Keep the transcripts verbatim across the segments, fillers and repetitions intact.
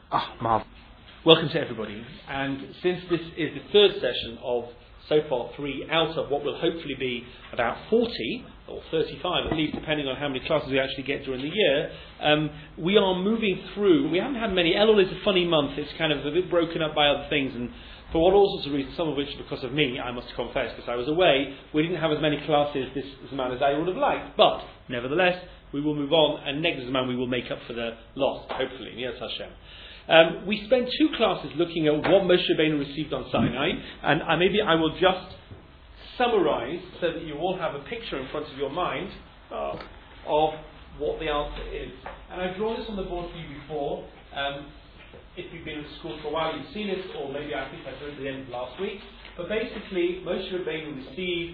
Ah, Marv. Welcome to everybody. And since this is the third session of so far three out of what will hopefully be about forty or thirty-five at least, depending on how many classes we actually get during the year, um, we are moving through. We haven't had many. Elul is a funny month. It's kind of a bit broken up by other things, and for all sorts of reasons, some of which because of me, I must confess, because I was away, we didn't have as many classes this Zman as I would have liked. But nevertheless, we will move on, and next Zman we will make up for the loss, hopefully. Yes, Hashem. Um, we spent two classes looking at what Moshe Rabbeinu received on Sinai, and uh, maybe I will just summarize so that you all have a picture in front of your mind uh, of what the answer is. And I've drawn this on the board for you before. Um, if you've been in school for a while, you've seen it, or maybe I think I drew it at the end of last week. But basically, Moshe Rabbeinu received,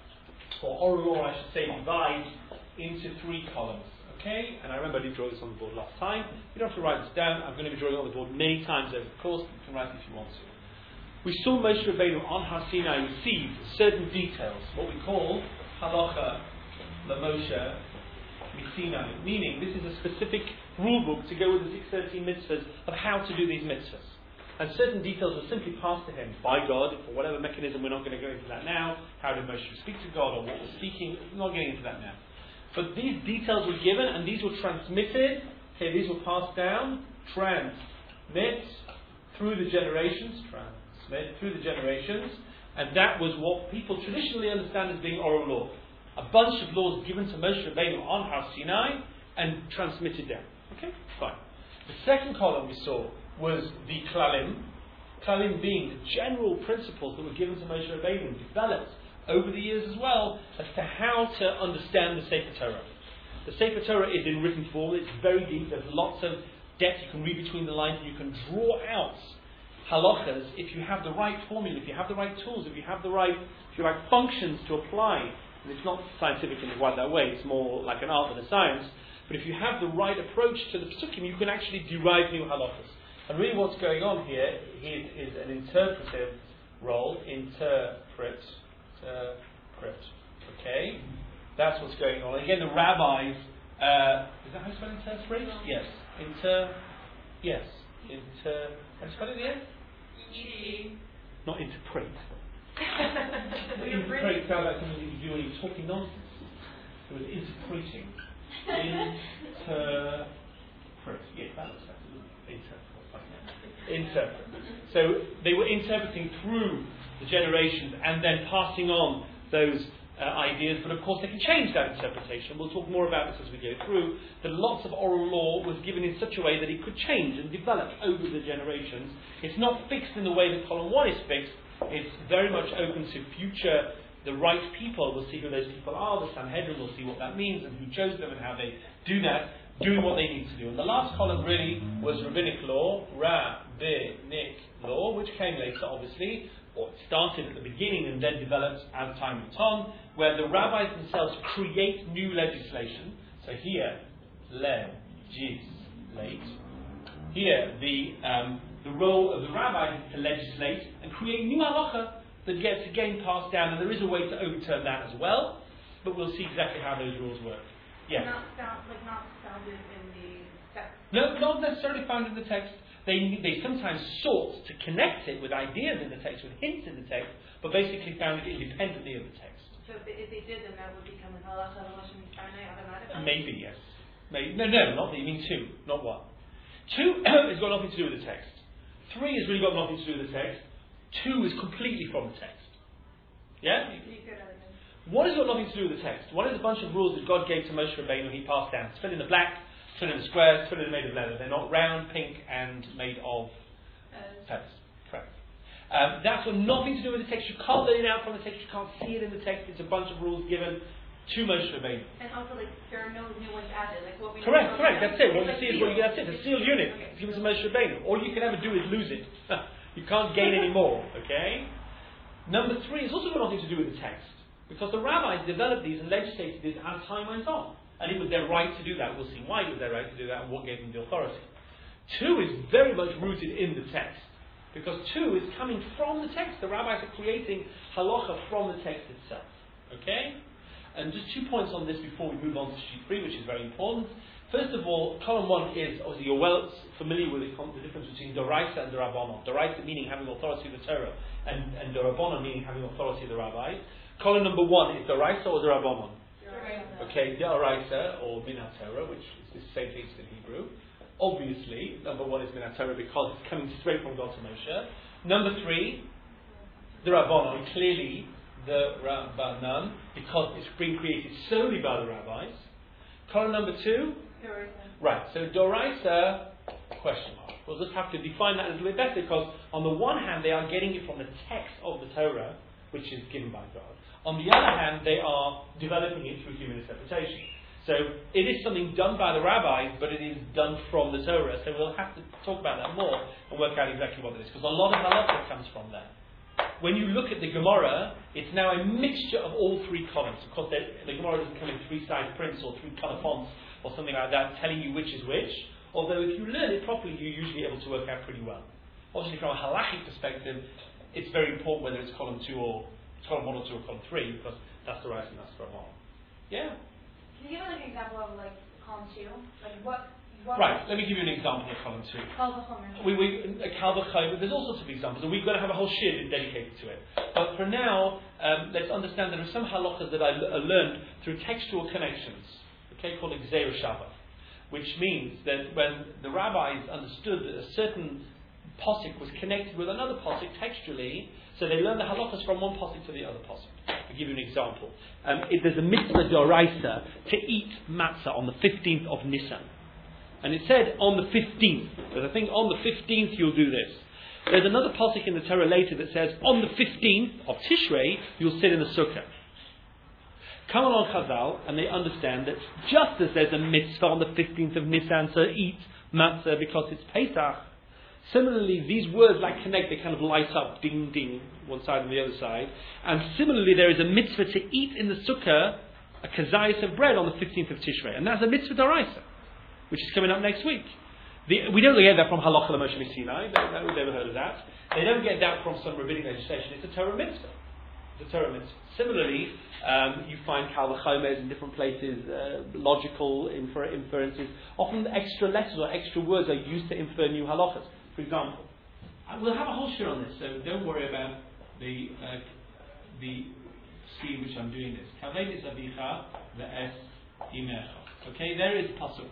or oral law, I should say, divides into three columns. Okay, and I remember I did draw this on the board last time. You don't have to write this down. I'm going to be drawing it on the board many times over the course. You can write it if you want to. We saw Moshe Rabbeinu on Har Sinai receive certain details, what we call halacha l'Moshe miSinai, meaning this is a specific rule book to go with the six hundred thirteen mitzvahs of how to do these mitzvahs. And certain details were simply passed to him by God, for whatever mechanism. We're not going to go into that now. How did Moshe speak to God, or what was speaking? We're not getting into that now. But these details were given, and these were transmitted. Okay, these were passed down, transmit through the generations, transmit through the generations, and that was what people traditionally understand as being oral law. A bunch of laws given to Moshe Rabbeinu on Har Sinai and transmitted down. Okay, fine. The second column we saw was the klalim, klalim being the general principles that were given to Moshe Rabbeinu and developed over the years as well, as to how to understand the Sefer Torah. The Sefer Torah is in written form, it's very deep, there's lots of depth, you can read between the lines, and you can draw out halachas if you have the right formula, if you have the right tools, if you have the right, if you like, functions to apply. And it's not scientific in quite that way, it's more like an art than a science, but if you have the right approach to the psukim, you can actually derive new halachas. And really what's going on here is, is an interpretive role, interpret, Interpret. Okay? That's what's going on. Again, the rabbis, uh, is that how you spell interpret? No. Yes. Inter, yes. Inter, how do you spell it again? E. Not interpret. Interpret sounds like something that you do when you're talking nonsense. It was interpreting. Interpret. Yes, that was that. Interpret. Interpret. So they were interpreting through the generations and then passing on those uh, ideas, but of course they can change that interpretation. We'll talk more about this as we go through. That lots of oral law was given in such a way that it could change and develop over the generations. It's not fixed in the way that column one is fixed. It's very much open to future, the right people. We'll see who those people are. The Sanhedrin will see what that means and who chose them and how they do that, doing what they need to do. And the last column really was rabbinic law, rabbinic law, which came later, obviously, or it started at the beginning and then developed as time went on, where the rabbis themselves create new legislation. So here, legislate. Here, the um, the role of the rabbis is to legislate and create new halacha that gets again passed down, and there is a way to overturn that as well. But we'll see exactly how those rules work. Yes. Not found, like not founded in the text. No, not necessarily found in the text. They they sometimes sought to connect it with ideas in the text, with hints in the text, but basically found it independently of the text. So if they, if they did, then that would become an halacha l'Moshe miSinai automatically? Maybe, yes. Maybe. No, no, not you mean two, not one. Two has got nothing to do with the text. Three has really got nothing to do with the text. Two is completely from the text. Yeah? One has got nothing to do with the text. One is a bunch of rules that God gave to Moshe Rabbeinu, he passed down. Fill in the black, fill in the squares, fill in the made of leather. They're not round, pink, and made of feathers. Correct. Um, that's got nothing to do with the text. You can't learn it out from the text. You can't see it in the text. It's a bunch of rules given to Moshe Rabbeinu. And also, like, there are no new ones added. Like what we correct, correct. That's it. What you like see is what you get. That's it. A sealed unit. Okay. It's given to Moshe Rabbeinu. All you can ever do is lose it. You can't gain any more. Okay. Number three has also got nothing to do with the text, because the rabbis developed these and legislated this as time went on. And it was their right to do that. We'll see why it was their right to do that and what gave them the authority. Two is very much rooted in the text, because two is coming from the text. The rabbis are creating halacha from the text itself. Okay? And just two points on this before we move on to sheet three, which is very important. First of all, column one is, obviously you're well familiar with the, the difference between Doraisa and Dorabonon. Doraisa meaning having authority of the Torah, and, and Dorabonon meaning having authority of the rabbis. Column number one is Doraisa or Dorabonon? Doraisa. Okay, Doraisa or Min HaTorah, which is the same thing as in Hebrew. Obviously, number one is Min HaTorah because it's coming straight from God to Moshe. Number three, Dorabonon, clearly the Rabbanan, because it's being created solely by the rabbis. Column number two, Doraisa. right, so Doraisa, question mark. We'll just have to define that a little bit better because on the one hand they are getting it from the text of the Torah, which is given by God. On the other hand, they are developing it through human interpretation. So it is something done by the rabbis, but it is done from the Torah. So we'll have to talk about that more and work out exactly what it is, because a lot of halakha comes from there. When you look at the Gemara, it's now a mixture of all three columns. Of course, the Gemara doesn't come in three-size prints or three-color fonts or something like that, telling you which is which. Although if you learn it properly, you're usually able to work out pretty well. Obviously, from a halachic perspective, it's very important whether it's column two or column one or two or column three, because that's the right and that's the wrong. Yeah. Can you give like an example of like column two? Like what? what Right. Let me give you an example of column two. Kal v'chomer. We, we, uh, Kal v'chomer, there's all sorts of examples, and we're going to have a whole shir dedicated to it. But for now, um, let's understand there are some halachas that I l- learned through textual connections, okay, called Gzeira Shabbat, which means that when the rabbis understood that a certain posik was connected with another posik textually, so they learned the halachas from one posik to the other posik. I'll give you an example. Um, it, there's a mitzvah d'oraisa to eat matzah on the fifteenth of Nisan. And it said on the fifteenth. But I think on the fifteenth you'll do this. There's another posik in the Torah later that says on the fifteenth of Tishrei you'll sit in the sukkah. Come along Chazal, and they understand that just as there's a mitzvah on the fifteenth of Nisan to eat matzah because it's Pesach, similarly these words like connect, they kind of light up, ding ding, one side and the other side. And similarly there is a mitzvah to eat in the sukkah a kazayas of bread on the fifteenth of Tishrei. And that's a mitzvah d'oraisa, which is coming up next week. The, we don't get that from Halacha L'Moshe Sinai. We've never heard of that. They don't get that from some rabbinic legislation. It's a Torah mitzvah. It's a Torah mitzvah. Similarly, um, you find Kal v'chomer in different places, uh, logical infer- inferences. Often extra letters or extra words are used to infer new halachas. For example, we'll have a whole shir on this, so don't worry about the uh, the speed which I'm doing this. Kaved es avicha ve'es imecha. Okay, there is pasuk.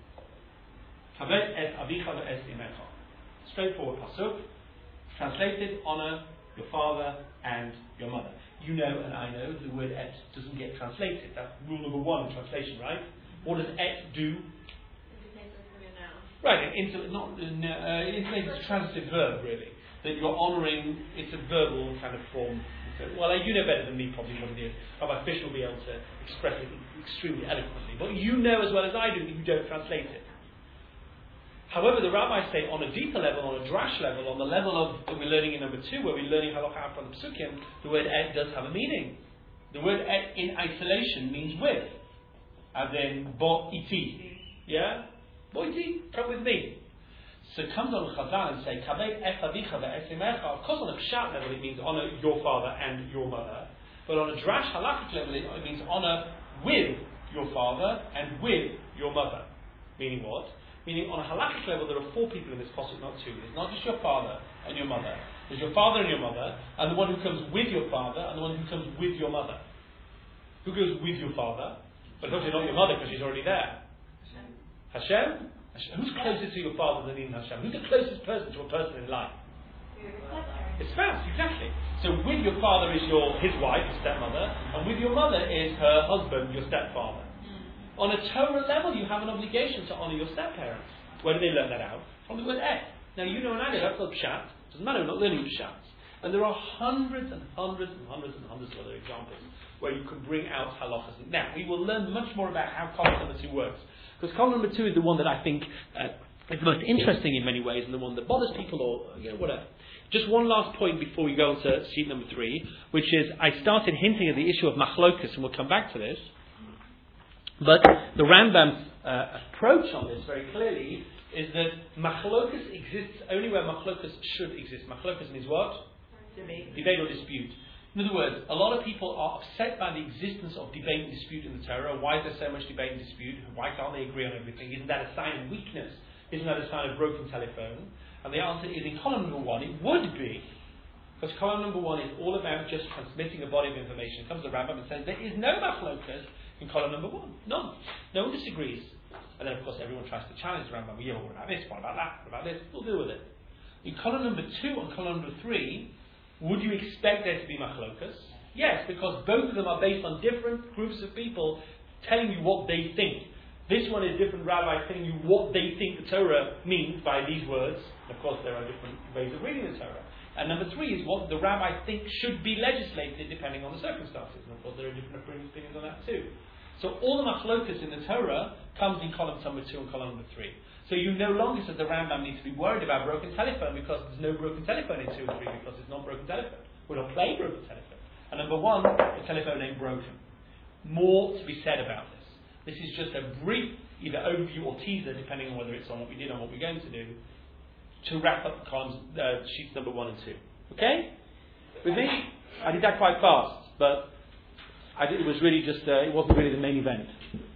Kaved es avicha ve'es imecha. Straightforward pasuk. Translated, honor your father and your mother. You know and I know the word et doesn't get translated. That's rule number one in translation, right? What does et do? Right, it's not uh, it's a transitive verb really. That you're honouring, it's a verbal kind of form. So, well, you know better than me probably what it is. Rabbi Fish will be able to express it extremely eloquently. But you know as well as I do that you don't translate it. However, the rabbis say on a deeper level, on a drash level, on the level of that we're learning in number two, where we're learning halakha from the psukim, the word et does have a meaning. The word et in isolation means with, as in bo iti, yeah, bo iti, come with me. So it comes on Chazal and say kaved et avicha ve'es imecha. Of course, on a pshat level it means honor your father and your mother, but on a drash halakhic level it means honor with your father and with your mother. Meaning what? Meaning, on a halakhic level, there are four people in this pasuk, not two. It's not just your father and your mother. There's your father and your mother, and the one who comes with your father, and the one who comes with your mother. Who goes with your father? But obviously not your mother, because she's already there. Hashem? Hashem? Who's closest to your father than even Hashem? Who's the closest person to a person in life? It's spouse, exactly. So with your father is your his wife, your stepmother, and with your mother is her husband, your stepfather. On a Torah level, you have an obligation to honour your step-parents. Where do they learn that out? From the word et. Now, you know and I know that's not pshat. Doesn't matter, we're not learning pshat. And there are hundreds and hundreds and hundreds and hundreds of other examples where you can bring out halachas. Now, we will learn much more about how column number two works. Because column number two is the one that I think uh, is the most interesting in many ways and the one that bothers people or, you know, whatever. Just one last point before we go on to sheet number three, which is I started hinting at the issue of machlokas, and we'll come back to this. But the Rambam's uh, approach on this very clearly is that machlokas exists only where machlokas should exist. Machlokas means what? Debate. Debate or dispute. In other words, a lot of people are upset by the existence of debate and dispute in the Torah. Why is there so much debate and dispute? Why can't they agree on everything? Isn't that a sign of weakness? Isn't that a sign of broken telephone? And the answer is, in column number one, it would be. Because column number one is all about just transmitting a body of information. It comes to the Rambam and says, there is no machlokas in column number one. None. No one disagrees. And then, of course, everyone tries to challenge the Rambam. Yeah, well, what about this? What about that? What about this? We'll deal with it. In column number two and column number three, would you expect there to be machlokas? Yes, because both of them are based on different groups of people telling you what they think. This one is different rabbis telling you what they think the Torah means by these words. Of course, there are different ways of reading the Torah. And number three is what the rabbis think should be legislated depending on the circumstances. And of course, there are different opinions on that too. So all the machlokas in the Torah comes in column number two and column number three. So you no longer said the Rambam needs to be worried about broken telephone because there's no broken telephone in two and three because it's not broken telephone. We're not playing broken telephone. And number one, the telephone ain't broken. More to be said about this. This is just a brief either overview or teaser, depending on whether it's on what we did or what we're going to do, to wrap up columns, uh, sheets number one and two. Okay? With me? I did that quite fast, but I did, it was really just, uh, it wasn't really the main event.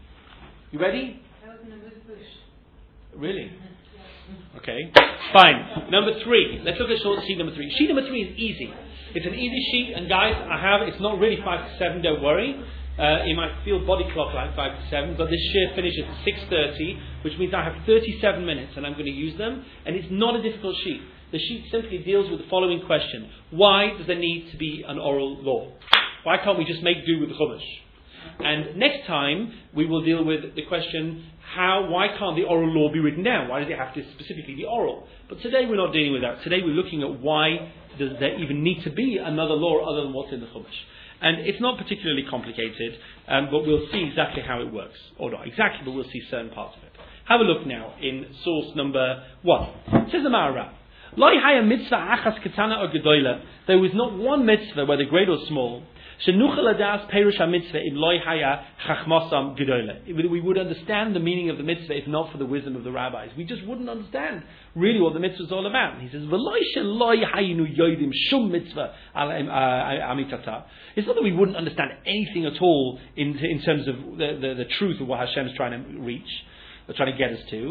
You ready? That was in a good push. Really? Okay. Fine. Number three. Let's look at short sheet number three. Sheet number three is easy. It's an easy sheet, and guys, I have, it's not really five to seven, don't worry. Uh, it might feel body clock like five to seven, but this share finishes at six thirty, which means I have thirty-seven minutes, and I'm going to use them. And it's not a difficult sheet. The sheet simply deals with the following question. Why does there need to be an oral law? Why can't we just make do with the Chumash? And next time, we will deal with the question, how, why can't the oral law be written down? Why does it have to specifically be oral? But today we're not dealing with that. Today we're looking at why does there even need to be another law other than what's in the Chumash. And it's not particularly complicated, um, but we'll see exactly how it works. Or not exactly, but we'll see certain parts of it. Have a look now in source number one. It says the Maharal, Loi haya mitzvah achas ketana or gedoyle. There was not one mitzvah, whether great or small, shenuchel adas perush ha-mitzvah im loi haya chachmasam gedoyle. We would understand the meaning of the mitzvah if not for the wisdom of the rabbis. We just wouldn't understand really what the mitzvah is all about. And he says, V'loi sheloi hayinu yoidim shum mitzvah al amitata. It's not that we wouldn't understand anything at all in, in terms of the, the, the truth of what Hashem is trying to reach, or trying to get us to.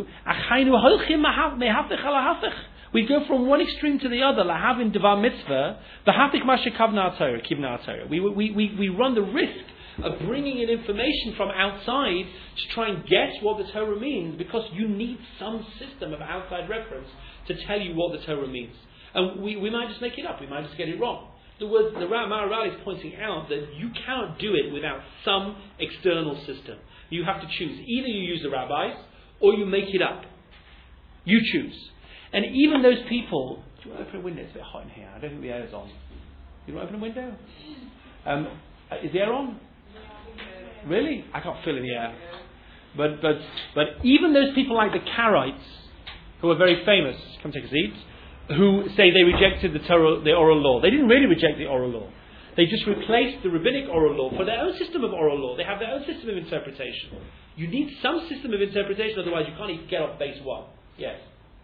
We go from one extreme to the other. Lahavin devar mitzvah, v'hafik mashikavna Torah, kivna Torah. We we we we run the risk of bringing in information from outside to try and guess what the Torah means, because you need some system of outside reference to tell you what the Torah means. And we, we might just make it up. We might just get it wrong. The word the Maharal is pointing out that you cannot do it without some external system. You have to choose. Either you use the rabbis or you make it up. You choose. And even those people... Do you want to open a window? It's a bit hot in here. I don't think the air is on. You want to open a window? Um, is the air on? Really? I can't feel any air. But, but, but even those people like the Karaites, who are very famous, come take a seat, who say they rejected the, Torah, the oral law. They didn't really reject the oral law. They just replaced the rabbinic oral law for their own system of oral law. They have their own system of interpretation. You need some system of interpretation, otherwise you can't even get off base one. Yes?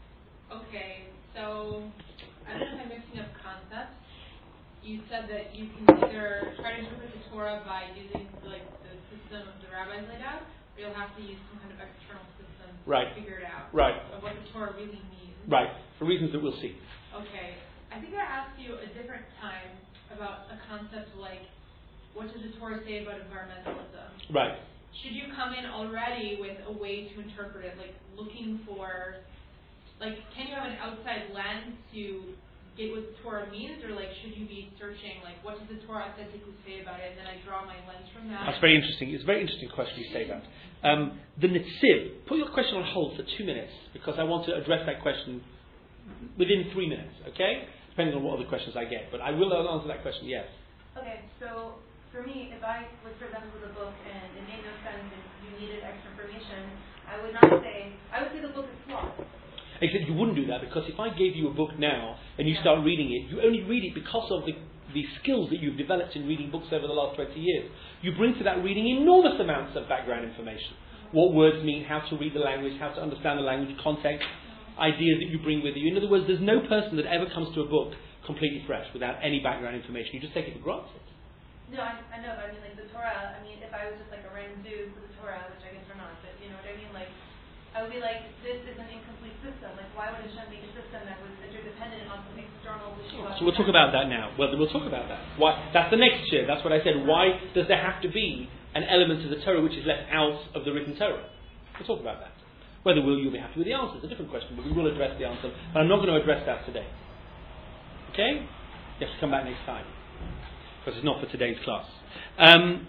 Okay, so I don't know if I'm mixing up concepts. You said that you can either try to interpret the Torah by using like the system of the rabbis laid out, or you'll have to use some kind of external system right. to figure it out. Right. Of what the Torah really means. Right. For reasons that we'll see. Okay. I think I asked you a different time about a concept like, what does the Torah say about environmentalism? Right. Should you come in already with a way to interpret it, like looking for, like, can you have an outside lens to get what the Torah means, or like should you be searching, like, what does the Torah authentically say about it, and then I draw my lens from that? That's very interesting. It's a very interesting question you say that. Um, the Netziv, put your question on hold for two minutes, because I want to address that question within three minutes, okay? Depending on what other questions I get. But I will answer that question, yes. Okay, so for me, if I was presented with a book and it made no sense and you needed extra information, I would not say, I would say the book is flawed. Except you wouldn't do that, because if I gave you a book now and you start reading it, you only read it because of the, the skills that you've developed in reading books over the last twenty years. You bring to that reading enormous amounts of background information. What words mean, how to read the language, how to understand the language, context. ideas that you bring with you. In other words, there's no person that ever comes to a book completely fresh without any background information. You just take it for granted. No, I, I know, but I mean, like, the Torah, I mean, if I was just, like, a random dude with the Torah, which I guess we're not, but, you know what I mean? Like, I would be like, this is an incomplete system. Like, why would Hashem make a system that was interdependent on some external issue? So we'll talk about that now. Well, we'll talk about that. Why? That's the next year. That's what I said. Why does there have to be an element of the Torah which is left out of the written Torah? We'll talk about that. Whether will you be happy with the answer is a different question, but we will address the answer. But I'm not going to address that today. Okay? You have to come back next time, because it's not for today's class. Um,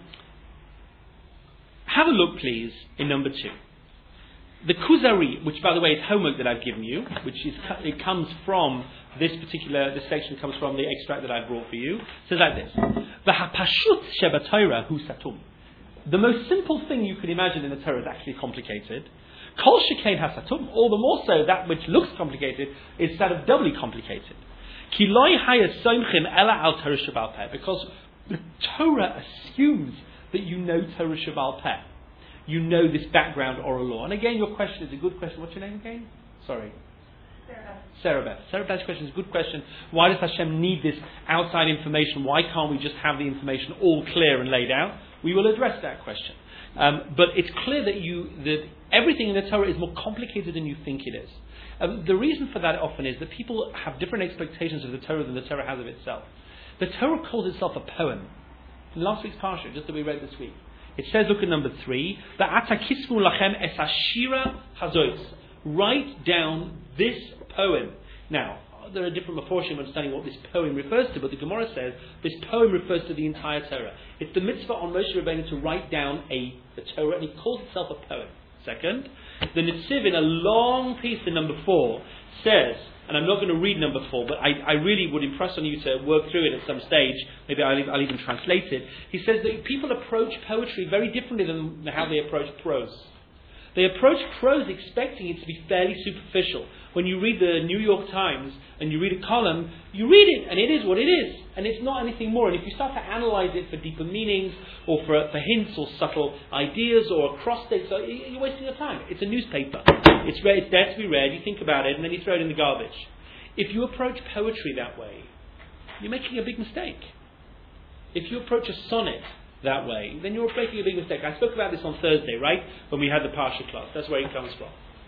have a look, please, in number two. The Kuzari, which, by the way, is homework that I've given you, which is it comes from this particular, this section comes from the extract that I brought for you, says like this: V'hapashut shebaTorah hu satum. The most simple thing you can imagine in the Torah is actually complicated. Kol shekain hasatum. All the more so, that which looks complicated is sort of doubly complicated. Ki loy hayas soimchim ela al Torah shebal peh. Because the Torah assumes that you know Torah shebal peh. You know this background oral law. And again, your question is a good question. What's your name again? Sorry. Sarah Beth. Sarah Beth's question is a good question. Why does Hashem need this outside information? Why can't we just have the information all clear and laid out? We will address that question. Um, but it's clear that you that everything in the Torah is more complicated than you think it is. Um, the reason for that often is that people have different expectations of the Torah than the Torah has of itself. The Torah calls itself a poem. In last week's parsha, just that we read this week, it says, look at number three, V'ata kismu lachem es hashira hazos. Write down this poem. Now, there are different maforshim understanding what this poem refers to, but the Gemara says this poem refers to the entire Torah. It's the mitzvah on Moshe Rabbeinu to write down a the Torah, and he calls itself a poem. Second, the Netziv in a long piece in number four says, and I'm not going to read number four, but I, I really would impress on you to work through it at some stage. Maybe I'll, I'll even translate it. He says that people approach poetry very differently than how they approach prose. They approach prose expecting it to be fairly superficial. When you read the New York Times and you read a column, you read it and it is what it is. And it's not anything more. And if you start to analyse it for deeper meanings or for, for hints or subtle ideas or acrostics, you're wasting your time. It's a newspaper. It's, read, it's there to be read, you think about it, and then you throw it in the garbage. If you approach poetry that way, you're making a big mistake. If you approach a sonnet that way, then you're making a big mistake. I spoke about this on Thursday, right? When we had the Parsha class. That's where it comes from.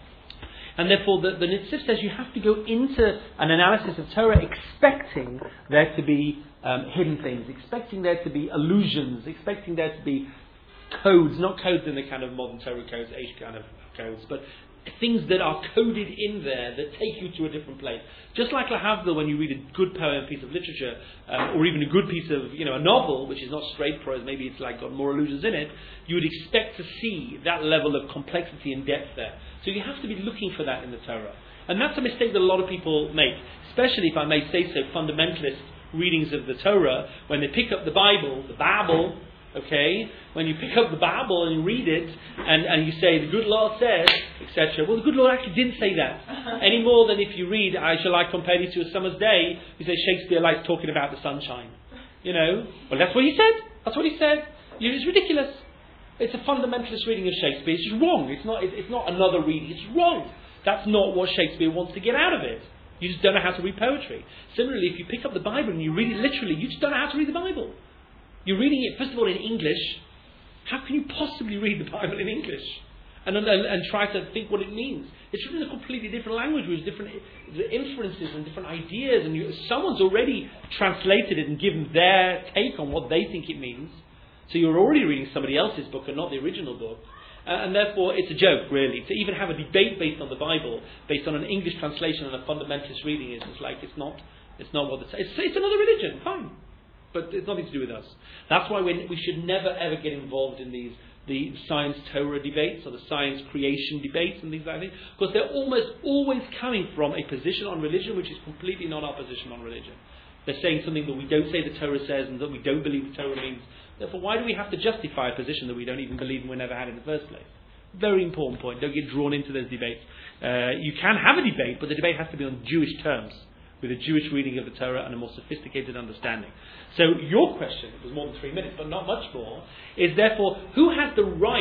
And therefore, the, the Netziv says you have to go into an analysis of Torah expecting there to be um, hidden things, expecting there to be allusions, expecting there to be codes, not codes in the kind of modern Torah codes, age kind of codes, but things that are coded in there that take you to a different place. Just like Lahavdil, when you read a good poem, piece of literature, um, or even a good piece of, you know, a novel, which is not straight prose, maybe it's like got more allusions in it, you would expect to see that level of complexity and depth there. So you have to be looking for that in the Torah. And that's a mistake that a lot of people make, especially, if I may say so, fundamentalist readings of the Torah, when they pick up the Bible, the Bible, okay, when you pick up the Bible and you read it, and, and you say, the good Lord says, et cetera. Well, the good Lord actually didn't say that. Any more than if you read, I shall I compare thee to a summer's day, you say Shakespeare likes talking about the sunshine. You know, well, that's what he said. That's what he said. It's ridiculous. It's a fundamentalist reading of Shakespeare. It's just wrong. It's not, it's not another reading. It's wrong. That's not what Shakespeare wants to get out of it. You just don't know how to read poetry. Similarly, if you pick up the Bible and you read it literally, you just don't know how to read the Bible. You're reading it, first of all, in English. How can you possibly read the Bible in English? And, and, and try to think what it means? It's written in a completely different language with different inferences and different ideas. And you, someone's already translated it and given their take on what they think it means. So you're already reading somebody else's book and not the original book. Uh, and therefore, it's a joke, really. To even have a debate based on the Bible, based on an English translation and a fundamentalist reading, is just like, it's not, it's not what it's, it's, it's another religion, fine. But it's nothing to do with us. That's why we we should never ever get involved in these the science Torah debates or the science creation debates and things like that, because they're almost always coming from a position on religion which is completely not our position on religion. They're saying something that we don't say the Torah says and that we don't believe the Torah means. Therefore, why do we have to justify a position that we don't even believe and we never had in the first place? Very important point. Don't get drawn into those debates. Uh, you can have a debate, but the debate has to be on Jewish terms, with a Jewish reading of the Torah and a more sophisticated understanding. So your question, it was more than three minutes, but not much more, is therefore, who has the right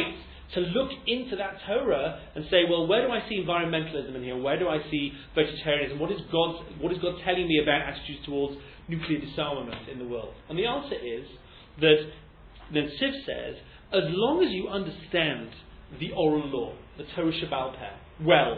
to look into that Torah and say, well, where do I see environmentalism in here? Where do I see vegetarianism? What is God, what is God telling me about attitudes towards nuclear disarmament in the world? And the answer is that, that Siv says, as long as you understand the oral law, the Torah Shebaal Peh, well,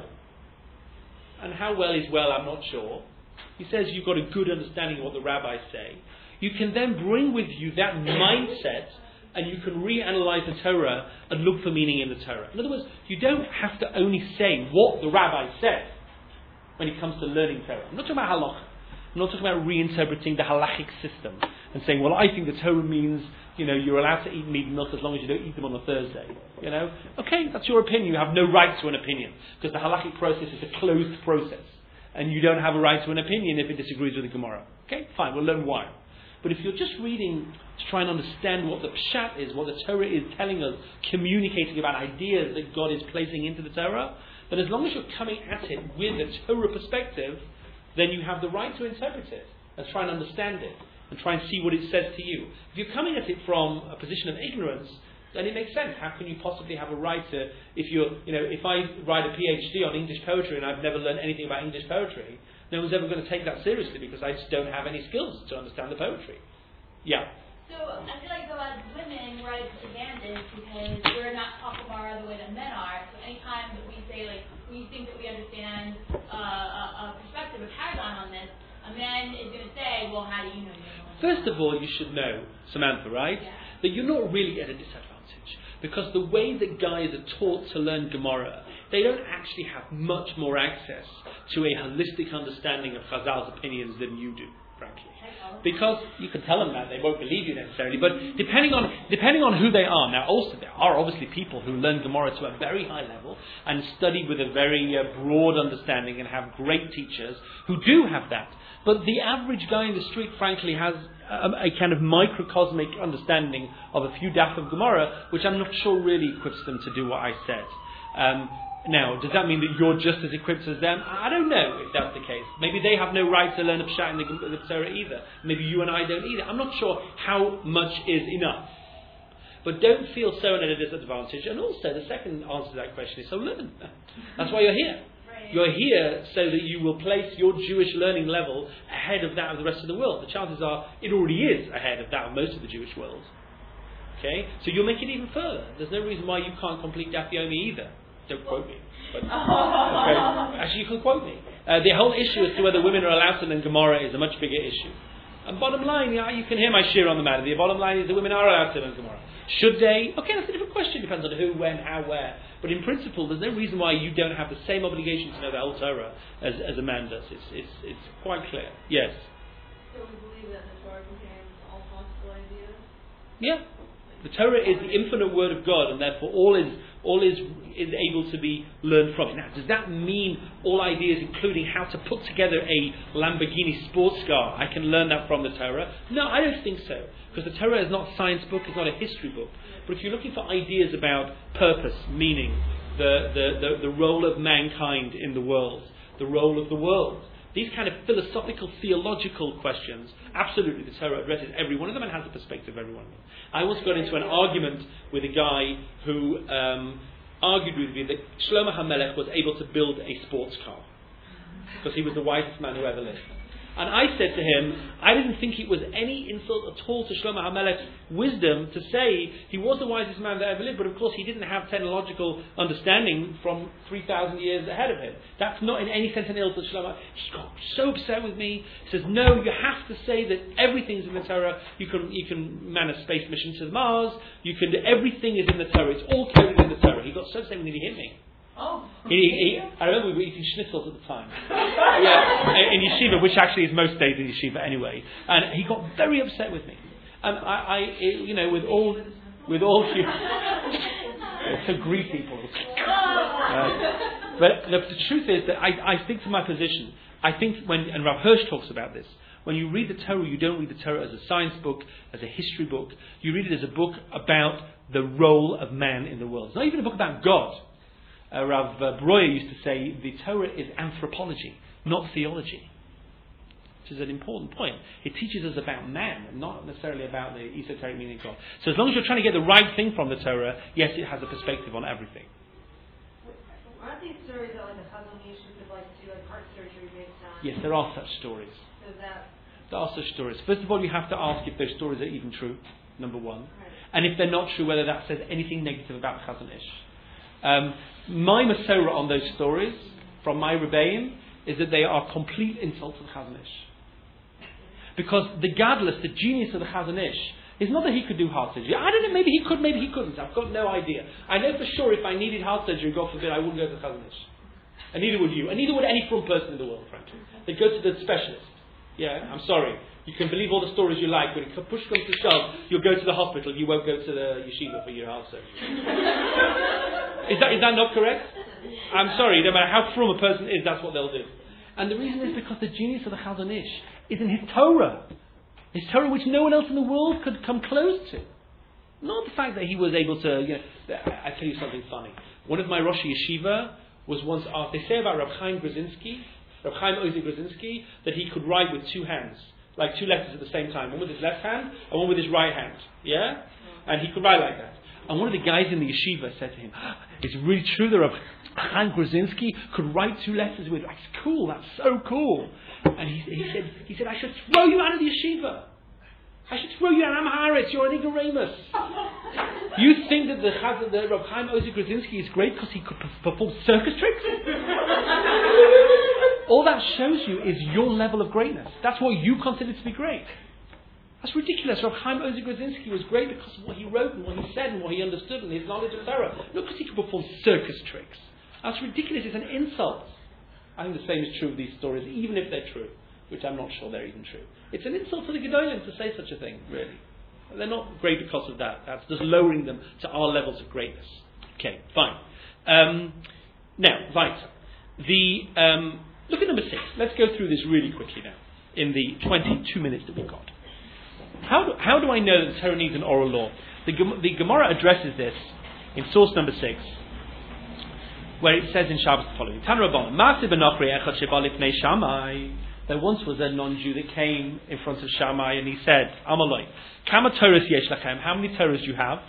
and how well is well, I'm not sure. He says you've got a good understanding of what the rabbis say. You can then bring with you that mindset, and you can reanalyze the Torah and look for meaning in the Torah. In other words, you don't have to only say what the rabbi said when it comes to learning Torah. I'm not talking about halacha. I'm not talking about reinterpreting the halachic system and saying, well, I think the Torah means, you know, you're allowed to eat meat and milk as long as you don't eat them on a Thursday. You know, okay, that's your opinion. You have no right to an opinion because the halachic process is a closed process, and you don't have a right to an opinion if it disagrees with the Gemara. Okay, fine, we'll learn why. But if you're just reading to try and understand what the pshat is, what the Torah is telling us, communicating about ideas that God is placing into the Torah, then as long as you're coming at it with a Torah perspective, then you have the right to interpret it and try and understand it and try and see what it says to you. If you're coming at it from a position of ignorance, then it makes sense. How can you possibly have a right to, if you're, you know, if I write a PhD on English poetry and I've never learned anything about English poetry, no one's ever going to take that seriously because I just don't have any skills to understand the poetry. Yeah. So I feel like though as women we're at a disadvantage because we're not taught Gemara the way that men are. So anytime that we say like we think that we understand uh, a, a perspective, a paradigm on this, a man is going to say, well, how do you know? You First of all, you should know, Samantha, right, yeah. that you're not really at a disadvantage because the way that guys are taught to learn Gemara, they don't actually have much more access to a holistic understanding of Chazal's opinions than you do, frankly. Because you can tell them that, they won't believe you necessarily, but depending on depending on who they are, now also there are obviously people who learn Gemara to a very high level and study with a very uh, broad understanding and have great teachers who do have that. But the average guy in the street, frankly, has a, a kind of microcosmic understanding of a few daf of Gemara, which I'm not sure really equips them to do what I said. Um, Now, does that mean that you're just as equipped as them? I don't know if that's the case. Maybe they have no right to learn a pshat in the, the Torah either. Maybe you and I don't either. I'm not sure how much is enough. But don't feel so at a disadvantage. And also, the second answer to that question is, so learn. That's why you're here. You're here so that you will place your Jewish learning level ahead of that of the rest of the world. The chances are it already is ahead of that of most of the Jewish world. Okay? So you'll make it even further. There's no reason why you can't complete Daf Yomi either. Don't quote me. But, okay. Actually, you can quote me. Uh, the whole issue as to whether women are allowed to learn Gemara is a much bigger issue. And bottom line, yeah, you can hear my shir on the matter. The bottom line is that women are allowed to learn Gemara. Should they? Okay, that's a different question. Depends on who, when, how, where. But in principle, there's no reason why you don't have the same obligation to know the whole Torah as, as a man does. It's, it's, it's quite clear. Yes? So we believe that the Torah contains all possible ideas? Yeah. The Torah is the infinite word of God, and therefore all is all is is able to be learned from it. Now, does that mean all ideas, including how to put together a Lamborghini sports car, I can learn that from the Torah? No, I don't think so, because the Torah is not a science book, it's not a history book. But if you're looking for ideas about purpose, meaning, the the, the, the role of mankind in the world, the role of the world, these kind of philosophical, theological questions, absolutely, the Torah addresses every one of them and has a perspective of every one of them. I once got into an argument with a guy who um, argued with me that Shlomo HaMelech was able to build a sports car because he was the wisest man who ever lived. And I said to him, I didn't think it was any insult at all to Shlomo HaMelech's wisdom to say he was the wisest man that ever lived, but of course he didn't have technological understanding from three thousand years ahead of him. That's not in any sense an insult to Shlomo. He got so upset with me. He says, no, you have to say that everything's in the Torah. You can you can man a space mission to Mars. You can do, everything is in the Torah. It's all coded in the Torah. He got so upset when he hit me. Oh. He, he, I remember we were eating schnitzels at the time. Yeah, in yeshiva, which actually is most days in yeshiva anyway. And he got very upset with me. And I, I you know, with all, with all you, to greet people. Uh, but the, the truth is that I, I think to my position, I think when, and Rav Hirsch talks about this, when you read the Torah, you don't read the Torah as a science book, as a history book. You read it as a book about the role of man in the world. It's not even a book about God. Uh, Rav uh, Breuer used to say the Torah is anthropology, not theology. which is an important point. It teaches us about man, and not necessarily about the esoteric meaning of God. So as long as you're trying to get the right thing from the Torah, yes, it has a perspective on everything. Aren't these stories that like the Chazon Ish would like to do like heart surgery based on? Yes, there are such stories. So that. There are such stories. First of all, you have to ask if those stories are even true, number one. Right. And if they're not true, whether that says anything negative about the Chazon Ish. Um, my Masorah on those stories, from my Rebbeim, is that they are complete insults to the Chazon Ish. Because the gadlus, the genius of the Chazon Ish, is not that he could do heart surgery. I don't know, maybe he could, maybe he couldn't. I've got no idea. I know for sure if I needed heart surgery, God forbid, I wouldn't go to the Chazon Ish. And neither would you. And neither would any from person in the world, frankly. They'd go to the specialist. Yeah, I'm sorry. You can believe all the stories you like. When push comes to shove, you'll go to the hospital. You won't go to the yeshiva for your heart surgery. is, that, is that not correct? I'm sorry. No matter how frum a person is, that's what they'll do. And the reason is because the genius of the Chazon Ish is in his Torah. His Torah which no one else in the world could come close to. Not the fact that he was able to... You know, I, I tell you something funny. One of my Rosh Yeshiva was once asked... They say about Reb Chaim Grzinski, Reb Chaim Ozi Grzinski, that he could write with two hands. Like two letters at the same time. One with his left hand and one with his right hand. Yeah? And he could write like that. And one of the guys in the yeshiva said to him, it's really true that Reb Chaim Grzinski could write two letters with... That's cool. That's so cool. And he, he said, he said, I should throw you out of the yeshiva. I should throw you out. I'm Haaretz. You're an ignoramus. You think that the Chaz, the Reb Chaim Ozi Grzinski is great because he could perform circus tricks? All that shows you is your level of greatness. That's what you consider to be great. That's ridiculous. Reb Chaim Ozi Grzinski was great because of what he wrote and what he said and what he understood and his knowledge of Torah. Not because he could perform circus tricks. That's ridiculous. It's an insult. I think the same is true of these stories, even if they're true, which I'm not sure they're even true. It's an insult to the Gedolim to say such a thing, really. They're not great because of that. That's just lowering them to our levels of greatness. Okay, fine. Um, now, weiter. The... Um, Look at number six. Let's go through this really quickly now, in the twenty-two minutes that we've got. How do, how do I know that the Torah needs an oral law? The, the Gemara addresses this in source number six, where it says in Shabbos the following: Tan Rabbanan, Ma'aseh b'nochri echad sheba lifnei Shammai. There once was a non-Jew that came in front of Shammai and he said, Amaloi, Kama Torahs yesh lachem? How many Torahs do you have?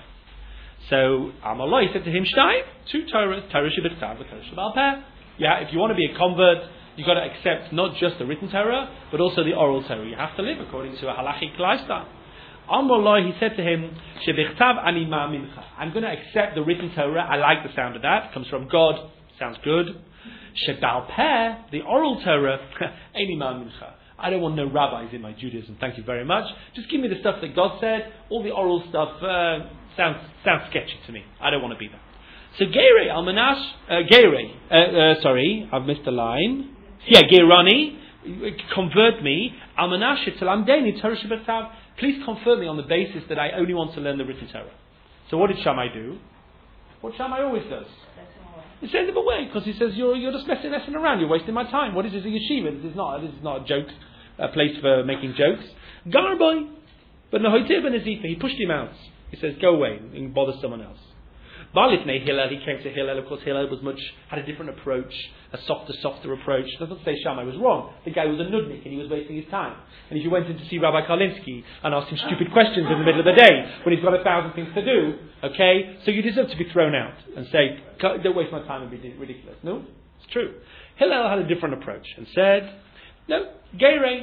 So Amaloi said to him, Shtayim, two Torahs, Torah shebektav, Torah shebal peh. Yeah, if you want to be a convert, you've got to accept not just the written Torah, but also the oral Torah. You have to live according to a halachic lifestyle. Amrullah, he said to him, Shebichtav ani ma'amincha. I'm going to accept the written Torah. I like the sound of that. It comes from God. Sounds good. Shebal peh, the oral Torah, ani ma'amincha. I don't want no rabbis in my Judaism. Thank you very much. Just give me the stuff that God said. All the oral stuff uh, sounds sounds sketchy to me. I don't want to be that. So Geirei Almanash, uh, Geirei, uh, uh, sorry, I've missed a line. Yeah, Geirani, convert me. Almanash Talamdeni Torah Shebektav. Please convert me on the basis that I only want to learn the written Torah. So what did Shammai do? What Shammai always does. He sends him away because he says you're you're just messing messing around. You're wasting my time. What is this, a yeshiva? This is not this is not a joke, a place for making jokes. Garboy, but Nahoitib and Azifa, he pushed him out. He says go away and bother someone else. Balifnei Hillel, he came to Hillel. Of course, Hillel was much had a different approach, a softer, softer approach. That's not to say Shammai was wrong. The guy was a nudnik and he was wasting his time. And if you went in to see Rabbi Karlinsky and asked him stupid questions in the middle of the day when he's got a thousand things to do, okay, so you deserve to be thrown out and say, "Don't waste my time and be ridiculous." No, it's true. Hillel had a different approach and said, "No, Geirei."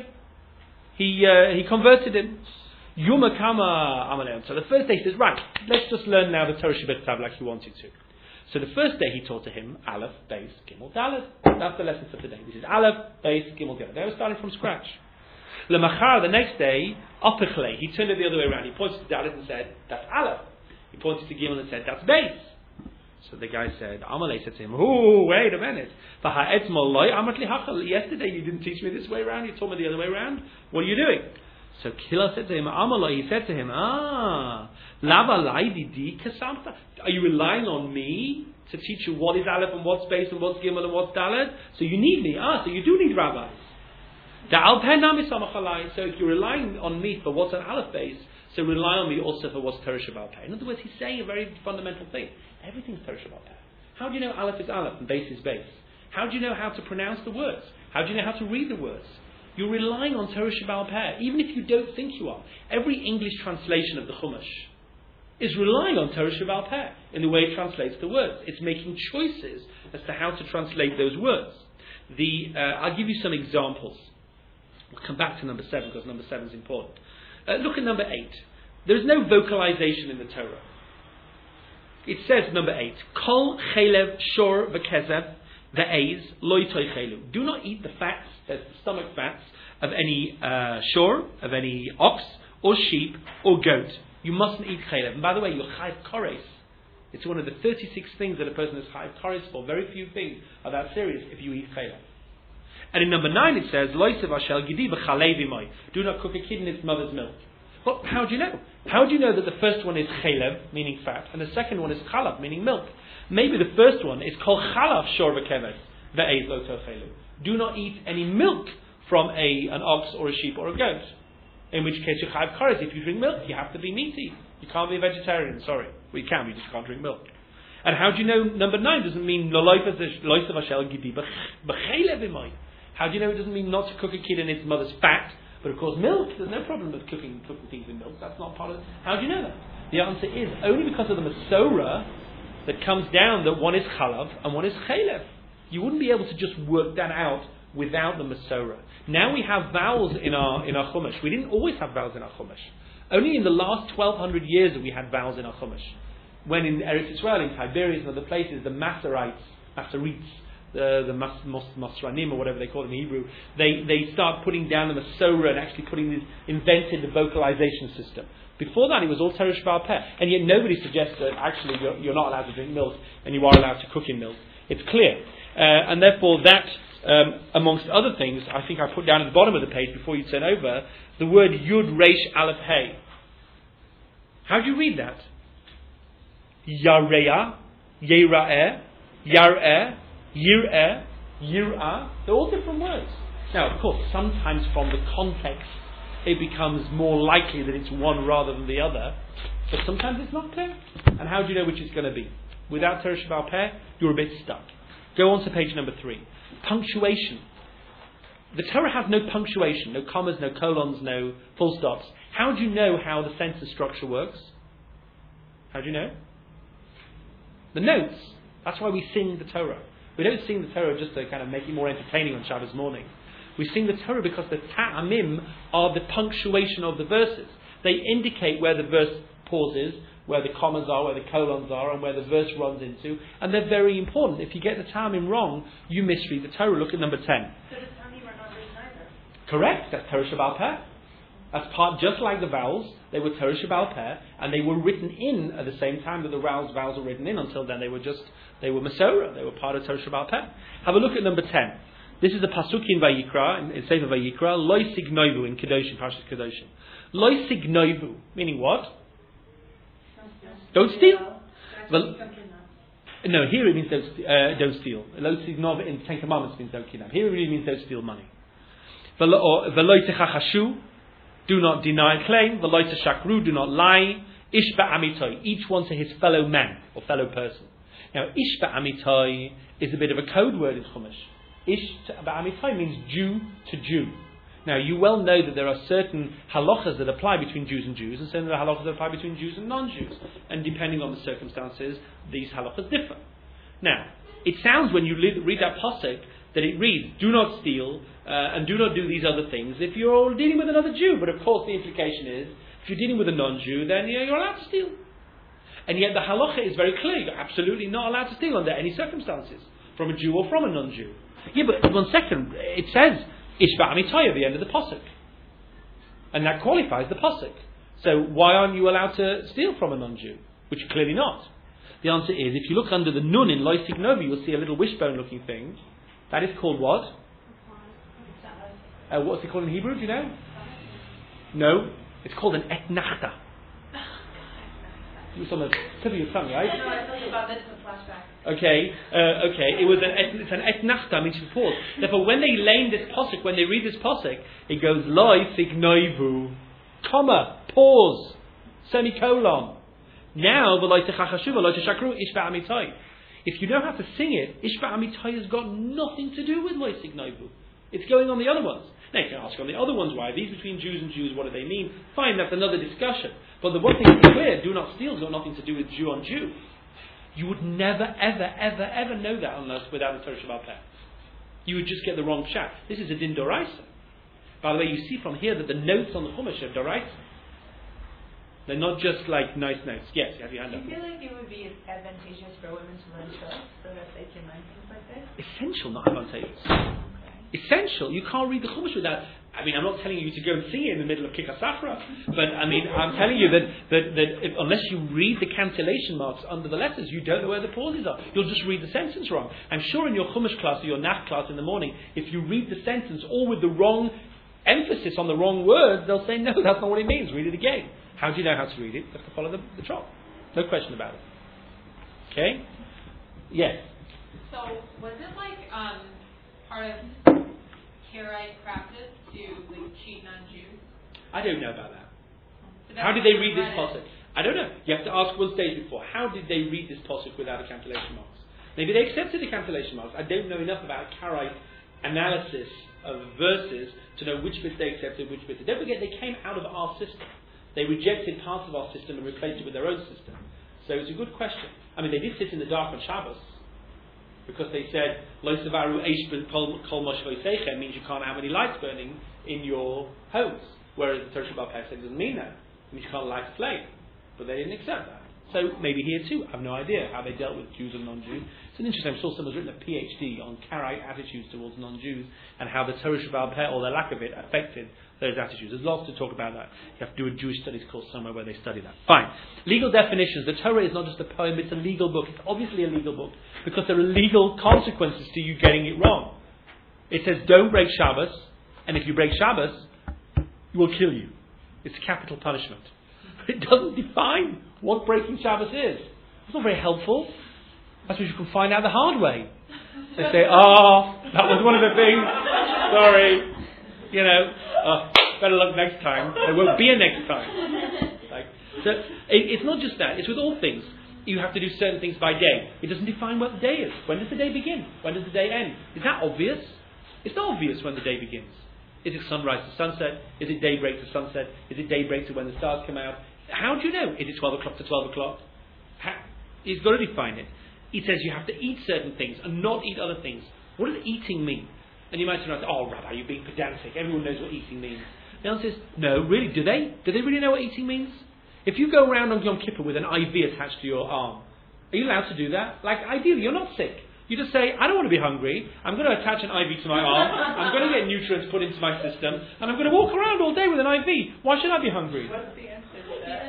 He uh, he converted him. Yuma Kama Amalem. So the first day he says, right, let's just learn now the Torah Shebektav like he wanted to. So the first day he taught to him Aleph, Beis, Gimel, Dalet. That's the lesson for today. This is Aleph, Beis, Gimel, Dalet. They were starting from scratch. Lemachar, the next day, Apichle, he turned it the other way around. He pointed to Dalet and said, that's Aleph. He pointed to Gimel and said, that's Beis. So the guy said, Amalei said to him, oh, wait a minute. Yesterday you didn't teach me this way around, you taught me the other way around. What are you doing? So Hillel said to him, Amalei, he said to him, ah, Lava Laididi Kasamta. Are you relying on me to teach you what is Aleph and what's Beis and what's Gimel and what's Dalet? So you need me. Ah, so you do need rabbis. So if you're relying on me for what's an Aleph Beis, so rely on me also for what's Torah Shebal Peh. In other words, he's saying a very fundamental thing. Everything's Torah Shebal Peh. How do you know Aleph is Aleph and Beis is Beis? How do you know how to pronounce the words? How do you know how to read the words? You're relying on Torah Sheba'al Peh, even if you don't think you are. Every English translation of the Chumash is relying on Torah Sheba'al Peh in the way it translates the words. It's making choices as to how to translate those words. The uh, I'll give you some examples. We'll come back to number seven because number seven is important. Uh, look at number eight. There is no vocalization in the Torah. It says, number eight, Kol chelev shor v'kezev v'eiz loy toichelu. Do not eat the fats, that's the stomach fats, of any uh, shor, of any ox, or sheep, or goat. You mustn't eat chelev. And by the way, you're chayiv kores. It's one of the thirty-six things that a person is chayiv kores for. Very few things are that serious if you eat chelev. And in number nine it says, Lo yisev ashel gidi v'chalev imay. Do not cook a kid in its mother's milk. Well, how do you know? How do you know that the first one is chelev, meaning fat, and the second one is chalav, meaning milk? Maybe the first one is kol chalav shor v'keves ve'ez lo tochelu. Do not eat any milk from a an ox or a sheep or a goat. In which case you chayav kares. If you drink milk, you have to be meaty. You can't be a vegetarian. Sorry, well, you can. You just can't drink milk. And how do you know number nine doesn't mean lo loisav ashel gidi b'chelev imay? How do you know it doesn't mean not to cook a kid in its mother's fat? But of course, milk, there's no problem with cooking cooking things in milk. That's not part of it. How do you know that? The answer is only because of the Masorah that comes down that one is chalav and one is chelev. You wouldn't be able to just work that out without the Masorah. Now we have vowels in our in our Chumash. We didn't always have vowels in our Chumash. Only in the last twelve hundred years that we had vowels in our Chumash. When in Eretz Israel, in Tiberias and other places, the Masorites, Masorites, the, the mas, mas, Masranim or whatever they call it in Hebrew, they, they start putting down the Masorah and actually putting this, invented the vocalization system. Before that, it was all Torah Sheba'al Peh, and yet nobody suggests that actually you're, you're not allowed to drink milk and you are allowed to cook in milk. It's clear, uh, and therefore that, um, amongst other things, I think I put down at the bottom of the page before you turn over the word Yud Reish Aleph Hey. How do you read that? Yareya, Yera'eh, Yar'eh, Yir'eh, Yir'ah. They're all different words. Now, of course, sometimes from the context, it becomes more likely that it's one rather than the other. But sometimes it's not clear. And how do you know which it's going to be? Without Torah Sheba'al Peh, you're a bit stuck. Go on to page number three. Punctuation. The Torah has no punctuation, no commas, no colons, no full stops. How do you know how the sentence structure works? How do you know? The notes. That's why we sing the Torah. We don't sing the Torah just to kind of make it more entertaining on Shabbos morning. We sing the Torah because the ta'amim are the punctuation of the verses. They indicate where the verse pauses, where the commas are, where the colons are, and where the verse runs into. And they're very important. If you get the ta'amim wrong, you misread the Torah. Look at number ten. So the ta'amim are not written either? Correct. That's Torah Sheba'al Peh. That's part, just like the vowels, they were Torah Sheba'al Peh, and they were written in at the same time that the vowels, vowels were written in. Until then, they were just, they were Masorah. They were part of Torah Sheba'al Peh. Have a look at number ten. This is a pasuk in Vayikra, in, in Sefer Vayikra, Loi signoivu in Kedoshim, Parshas Kedoshim. Loi signoivu, meaning what? Don't steal. Well, no, here it means don't, uh, don't steal. Lo signov in Ten Commandments means don't kidnap. Here it really means don't steal money. V'loi techachashu, do not deny claim. V'loi techakru, do not lie. Ish ba'amitoi, each one to his fellow man or fellow person. Now, ish ba'amitoi is a bit of a code word in Chumash. Ish ba'amitoi means Jew to Jew. Now, you well know that there are certain halachas that apply between Jews and Jews, and certain halachas that apply between Jews and non-Jews. And depending on the circumstances, these halachas differ. Now, it sounds when you read that pasuk that it reads, do not steal, uh, and do not do these other things if you're dealing with another Jew. But of course the implication is, if you're dealing with a non-Jew, then you know, you're allowed to steal. And yet the halacha is very clear, you're absolutely not allowed to steal under any circumstances, from a Jew or from a non-Jew. Yeah, but one second, it says, Ish ba'amitoi at the end of the pasuk. And that qualifies the pasuk. So why aren't you allowed to steal from a non-Jew? Which you're clearly not. The answer is, if you look under the nun in Lo signovu, you'll see a little wishbone looking thing. That is called what? Uh, what's it called in Hebrew, do you know? No, it's called an etnachta. It was on the tip of your tongue, right? No, I told you about this in the flashback. Okay, uh, okay. It was an et, it's an etnachta, means to pause. Therefore, when they lane this posuk, when they read this posuk, it goes Loi signoivu, comma, pause, semicolon. Now the Loi techachashu, Loi techakru, ish ba'amitoi. If you know how to sing it, ish ba'amitoi has got nothing to do with Loi signoivu. It's going on the other ones. Now you can ask on the other ones why. These between Jews and Jews, what do they mean? Fine, that's another discussion. But the one thing to be clear, do not steal has got nothing to do with Jew on Jew. You would never, ever, ever, ever know that unless without the Torah Shabbat Peh. You would just get the wrong pshat. This is a din doraisa. By the way, you see from here that the notes on the Chumash are doraisa. They're not just like nice notes. Yes, you have your hand Do up. you feel like it would be advantageous for women to learn Torah so that they can learn things like this? Essential, not advantageous. Okay. Essential. You can't read the Chumash without. I mean, I'm not telling you to go and sing it in the middle of Kikar Safra, but I mean, I'm telling you that that, that if, unless you read the cancellation marks under the letters, you don't know where the pauses are. You'll just read the sentence wrong. I'm sure in your Chumash class or your Nach class in the morning, if you read the sentence all with the wrong emphasis on the wrong words, they'll say, no, that's not what it means. Read it again. How do you know how to read it? You have to follow the, the trot. No question about it. Okay? Yes. So, was it like um, part of Karaite practice to like cheat non-Jews? I don't know about that. So How that's did they why read this read it. pasuk? I don't know. You have to ask one stage before. How did they read this pasuk without the cancellation marks? Maybe they accepted the cancellation marks. I don't know enough about Karaite analysis of verses to know which bits they accepted, which bits. Don't forget, they came out of our system. They rejected parts of our system and replaced it with their own system. So it's a good question. I mean, they did sit in the dark on Shabbos because they said Lo Savaru Eish Kol Moshe V'Seicha means you can't have any lights burning in your homes. Whereas the Torah Shabbat Pesach doesn't mean that. It means you can't light a flame. But they didn't accept that. So maybe here too, I have no idea how they dealt with Jews and non-Jews. It's an interesting. I saw someone's written a PhD on Karaite attitudes towards non-Jews and how the Torah Shabbat Peh, or the lack of it, affected those attitudes. There's lots to talk about that. You have to do a Jewish studies course somewhere where they study that. Fine. Legal definitions. The Torah is not just a poem, it's a legal book. It's obviously a legal book because there are legal consequences to you getting it wrong. It says don't break Shabbos, and if you break Shabbos, it will kill you. It's capital punishment. It doesn't define what breaking Shabbos is. It's not very helpful. That's what you can find out the hard way. They say, oh, that was one of the things. Sorry. You know, oh, better luck next time. There won't be a next time. Like, so it, it's not just that. It's with all things. You have to do certain things by day. It doesn't define what the day is. When does the day begin? When does the day end? Is that obvious? It's not obvious when the day begins. Is it sunrise to sunset? Is it daybreak to sunset? Is it daybreak to when the stars come out? How do you know? Is it twelve o'clock to twelve o'clock? How, he's got to define it. He says you have to eat certain things and not eat other things. What does eating mean? And you might turn around and say, oh, Rabbi, you're being pedantic. Everyone knows what eating means. The answer is, no, really, do they? Do they really know what eating means? If you go around on Yom Kippur with an I V attached to your arm, are you allowed to do that? Like, ideally, you're not sick. You just say, I don't want to be hungry. I'm going to attach an I V to my arm. I'm going to get nutrients put into my system. And I'm going to walk around all day with an I V. Why should I be hungry? What's the answer to that?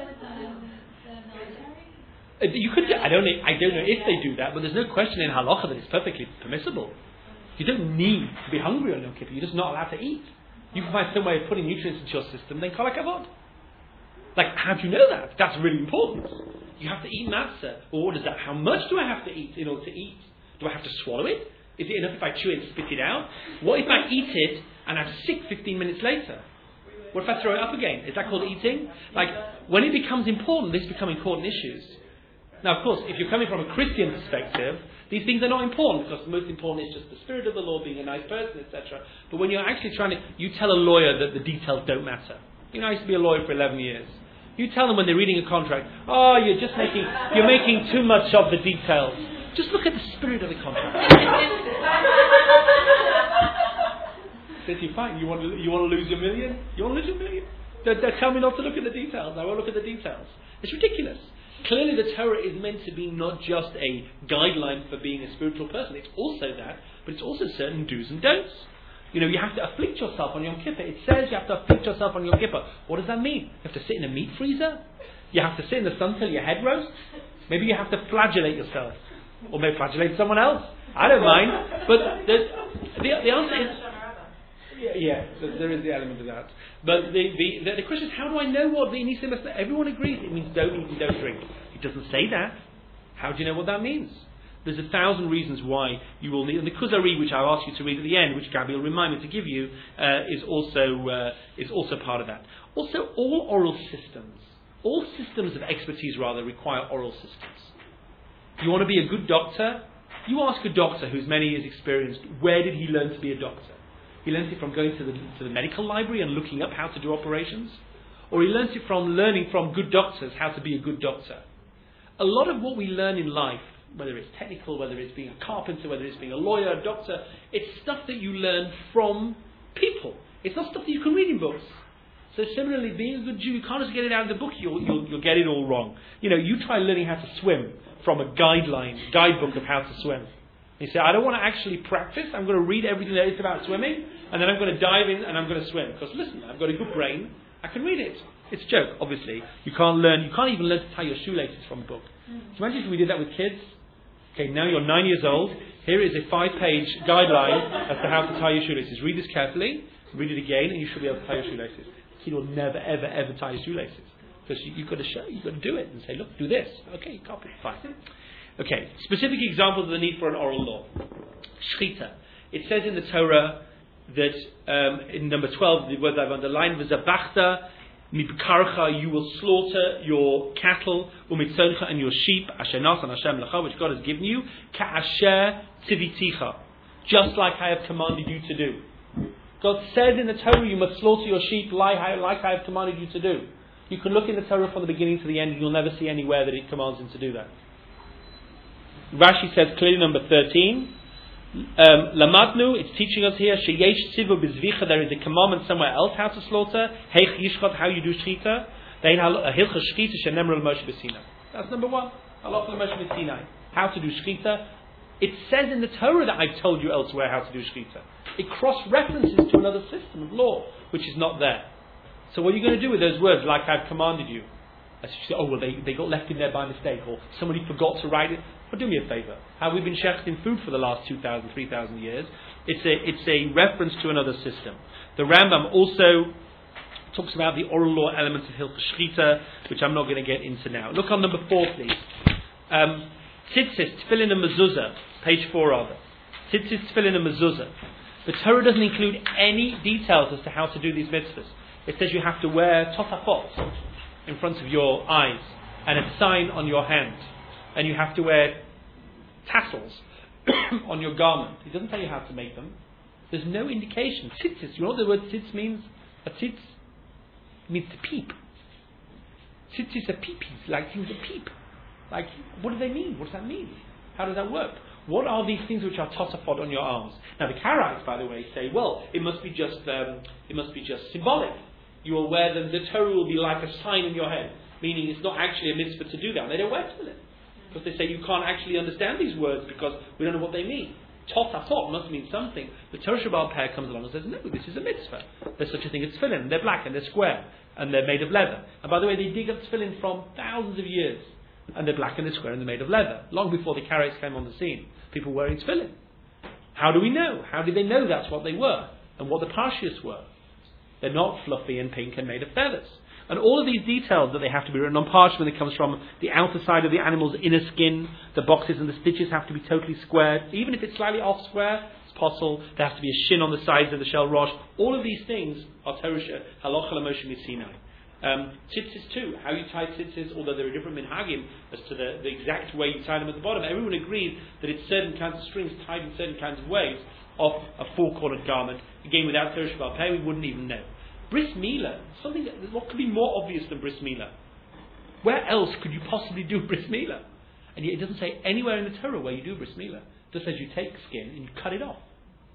Uh, you could. I don't know. I don't know if they do that, but there's no question in halacha that it's perfectly permissible. You don't need to be hungry on Yom Kippur. You're just not allowed to eat. You can find some way of putting nutrients into your system. Then kol hakavod. Like, how do you know that? That's really important. You have to eat matzah. Well, what is that? How much do I have to eat in order to eat? Do I have to swallow it? Is it enough if I chew it and spit it out? What if I eat it and I'm sick fifteen minutes later? What if I throw it up again? Is that called eating? Like, when it becomes important, these become important issues. Now, of course, if you're coming from a Christian perspective, these things are not important because the most important is just the spirit of the law, being a nice person, et cetera. But when you're actually trying to, you tell a lawyer that the details don't matter. You know, I used to be a lawyer for eleven years. You tell them when they're reading a contract, oh, you're just making, you're making too much of the details. Just look at the spirit of the contract. Says you fine. You want to, you want to lose your million? You want to lose your million? They, they tell me not to look at the details. I won't look at the details. It's ridiculous. Clearly, the Torah is meant to be not just a guideline for being a spiritual person. It's also that, but it's also certain do's and don'ts. You know, you have to afflict yourself on Yom Kippur. It says you have to afflict yourself on Yom Kippur. What does that mean? You have to sit in a meat freezer? You have to sit in the sun till your head roasts? Maybe you have to flagellate yourself. Or maybe flagellate someone else. I don't mind. But the, the, the answer is... Yeah, yeah, there is the element of that. But the, the, the, the question is, how do I know what the Nisim is? Everyone agrees it means don't eat and don't drink. It doesn't say that. How do you know what that means? There's a thousand reasons why you will need, and the Kuzari, which I'll ask you to read at the end, which Gabby will remind me to give you, uh, is also uh, is also part of that. Also, all oral systems, all systems of expertise rather, require oral systems. You want to be a good doctor? You ask a doctor who's many years experienced, where did he learn to be a doctor? he learns it from going to the, to the medical library and looking up how to do operations, or he learns it from learning from good doctors how to be a good doctor. A lot of what we learn in life, whether it's technical, whether it's being a carpenter, whether it's being a lawyer, a doctor, it's stuff that you learn from people. It's not stuff that you can read in books. So similarly, being a good Jew, you can't just get it out of the book, you'll, you'll, you'll get it all wrong. You know, you try learning how to swim from a guideline, guidebook of how to swim. You say, I don't want to actually practice, I'm going to read everything there is about swimming, and then I'm going to dive in and I'm going to swim. Because listen, I've got a good brain, I can read it. It's a joke, obviously. You can't learn, you can't even learn to tie your shoelaces from a book. Mm. Can you imagine if we did that with kids? Okay, now you're nine years old, here is a five-page guideline as to how to tie your shoelaces. Read this carefully, read it again, and you should be able to tie your shoelaces. The kid will never, ever, ever tie his shoelaces. Because you, you've got to show, you've got to do it and say, look, do this. Okay, you copy, fine. Okay, specific examples of the need for an oral law. Shchita. It says in the Torah that um, in number twelve, the words I've underlined, v'zabachta mibkarcha, you will slaughter your cattle, umitzoncha, and your sheep, asher nasan Hashem lecha, which God has given you, ka'asher tiviticha, just like I have commanded you to do. God says in the Torah, you must slaughter your sheep like I, like I have commanded you to do. You can look in the Torah from the beginning to the end, and you'll never see anywhere that it commands him to do that. Rashi says clearly, number thirteen, um, Lamadnu, it's teaching us here, Sheyesh Tzivu Bizvicha, there is a commandment somewhere else how to slaughter, Heich Yishchot, how you do Shchita, Hilcha Shchita, Shenemr Moshe B'Sinai. That's number one, Halach Moshe B'Sinai, how to do Shchita. It says in the Torah that I've told you elsewhere how to do Shchita. It cross-references to another system of law, which is not there. So what are you going to do with those words, like I've commanded you? As you say, oh, well, they, they got left in there by mistake, or somebody forgot to write it. Well, do me a favour. How we've been shechting food for the last two thousand, three thousand years. It's a, it's a reference to another system. The Rambam also talks about the oral law elements of Hilchah Shchita, which I'm not going to get into now. Look on number four, please. Um, Tzitzis, Tefillin and Mezuzah, page four rather. Tzitzis, Tefillin and Mezuzah. The Torah doesn't include any details as to how to do these mitzvahs. It says you have to wear totafot in front of your eyes and a sign on your hand. And you have to wear tassels on your garment. It doesn't tell you how to make them. There's no indication. Tzitzis, you know what the word tzitz means? A tzitz means to peep. Tzitzis are peepees, like things that peep. Like, what do they mean? What does that mean? How does that work? What are these things which are totafot on your arms? Now the Karaites, by the way, say, well, it must be just um, it must be just symbolic. You will wear them, the Torah will be like a sign in your head. Meaning it's not actually a mitzvah to do that. And they don't wear tefillin. Because they say you can't actually understand these words because we don't know what they mean. Totafot must mean something. The Torah Shabbat pair comes along and says, no, this is a mitzvah. There's such a thing as tefillin. They're black and they're square. And they're made of leather. And by the way, they dig up tefillin from thousands of years. And they're black and they're square and they're made of leather. Long before the Karaites came on the scene, people were wearing tefillin. How do we know? How did they know that's what they were? And what the Parshias were? They're not fluffy and pink and made of feathers. And all of these details that they have to be written on parchment, it comes from the outer side of the animal's inner skin, the boxes and the stitches have to be totally squared. Even if it's slightly off square, it's possible. There has to be a shin on the sides of the shell rosh. All of these things are Torah Halacha Moshe Sinai. Um, tzitzis too, how you tie tzitzis, although there are different minhagim as to the, the exact way you tie them at the bottom. Everyone agrees that it's certain kinds of strings tied in certain kinds of ways off a four-cornered garment. Again, without Torah Shabbat Peh, we wouldn't even know. Bris Milah, something that, what could be more obvious than Bris Milah? Where else could you possibly do Bris Milah? And yet it doesn't say anywhere in the Torah where you do Bris Milah. It just says you take skin and you cut it off.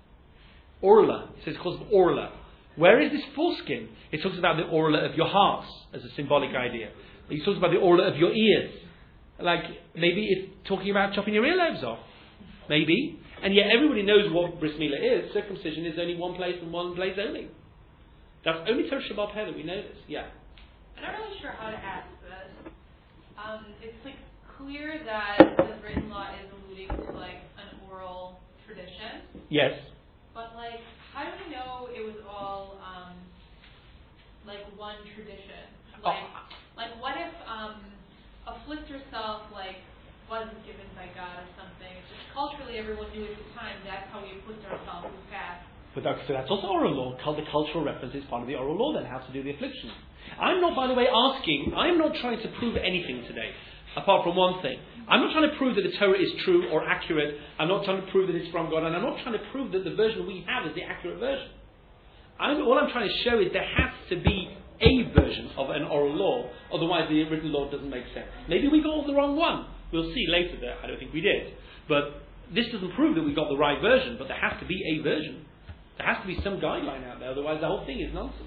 Orla, it says it's called Orla. Where is this foreskin? It talks about the Orla of your heart as a symbolic idea. It talks about the Orla of your ears. Like, maybe it's talking about chopping your earlobes off. Maybe. And yet everybody knows what Bris Milah is. Circumcision is only one place and one place only. That's only Torah Shabbat Peh that we know this. Yeah. I'm not really sure how to ask this. Um, it's like clear that the written law is alluding to like an oral tradition. Yes. But like, how do we know it was all um, like one tradition? Like, oh. like what if um, afflict yourself like wasn't given by God or something? It's just culturally everyone knew at the time that's how we afflict ourselves in the past. But that's, so that's also oral law. The cultural reference is part of the oral law then, how to do the affliction. I'm not, by the way, asking, I'm not trying to prove anything today, apart from one thing. I'm not trying to prove that the Torah is true or accurate. I'm not trying to prove that it's from God. And I'm not trying to prove that the version we have is the accurate version. I'm, all I'm trying to show is there has to be a version of an oral law, otherwise the written law doesn't make sense. Maybe we got the wrong one. We'll see later that I don't think we did. But this doesn't prove that we got the right version, but there has to be a version. There has to be some guideline out there, otherwise the whole thing is nonsense.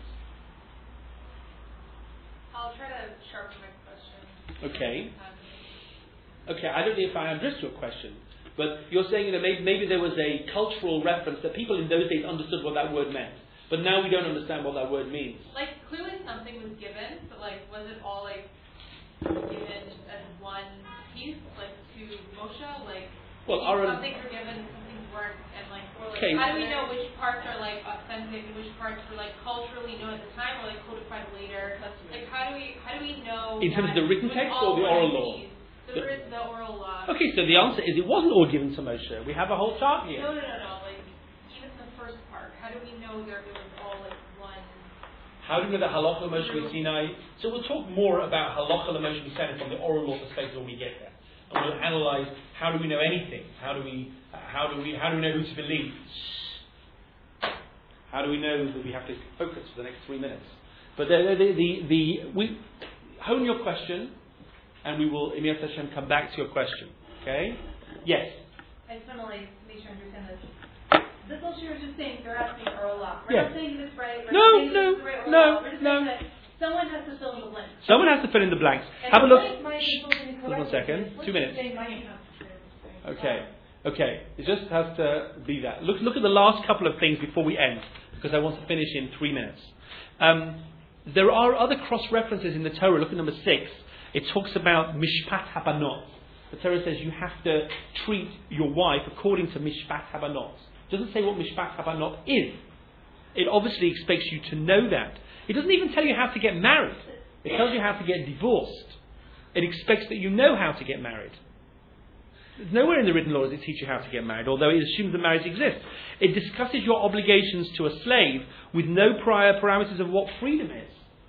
I'll try to sharpen my question. Okay. Okay, I don't know if I addressed your question, but you're saying that maybe, maybe there was a cultural reference that people in those days understood what that word meant. But now we don't understand what that word means. Like, clearly something was given, but, like, was it all, like, given as one piece, like, to Moshe? Like, well, some our, things were given, some things weren't, and, like, or, like, okay. how do we know which parts are, like, authentic and which parts were, like, culturally known at the time or, like, codified later? Like, how do we, how do we know? In terms of the written text or the oral law? The, the, the oral law. Okay, so the answer is it wasn't all given to Moshe. We have a whole chart here. No, no, no, no. Like, even the first part, how do we know there it was all, like, one? How do we know that halacha Moshe Sinai? So we'll talk more about halacha Moshe Sinai from the oral law perspective when we get there, and we'll analyze how do we know anything? How do we? How do we? How do we know who to believe? How do we know that we have to focus for the next three minutes? But the the the, the we hone your question, and we will, Emir Hashem, come back to your question. Okay? Yes. I just want to like make sure I understand this. This whole shir is just saying they're asking oral law. We're Yeah. not saying this right. We're No, not saying no, this is right oral no, law. We're just no. saying that someone has to fill in the blanks. Someone has to fill in the blanks. And Have a the look. blank might be filled in Hold on a correctly, second. but it's Two minutes. saying might have to. Okay. Okay. It just has to be that. Look, look at the last couple of things before we end, because I want to finish in three minutes. Um, there are other cross references in the Torah. Look at number six. It talks about mishpat habanot. The Torah says you have to treat your wife according to mishpat habanot. It doesn't say what mishpat habanot is. It obviously expects you to know that. It doesn't even tell you how to get married. It tells you how to get divorced. It expects that you know how to get married. There's nowhere in the written law does it teach you how to get married, although it assumes that marriage exists. It discusses your obligations to a slave with no prior parameters of what freedom is.